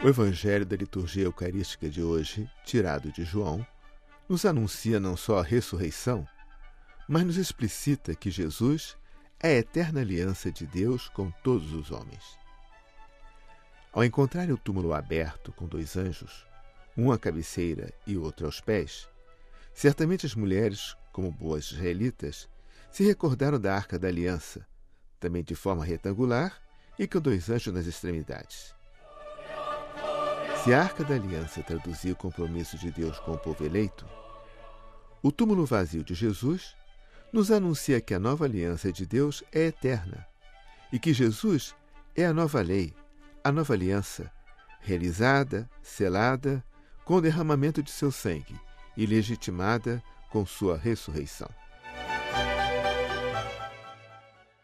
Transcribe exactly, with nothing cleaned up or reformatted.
O Evangelho da liturgia eucarística de hoje, tirado de João, nos anuncia não só a ressurreição, mas nos explicita que Jesus é a eterna aliança de Deus com todos os homens. Ao encontrarem o túmulo aberto com dois anjos, um à cabeceira e outro aos pés, certamente as mulheres, como boas israelitas, se recordaram da Arca da Aliança, também de forma retangular e com dois anjos nas extremidades. Se a Arca da Aliança traduzia o compromisso de Deus com o povo eleito, o túmulo vazio de Jesus nos anuncia que a nova aliança de Deus é eterna e que Jesus é a nova lei, a nova aliança, realizada, selada, com o derramamento de seu sangue e legitimada com sua ressurreição.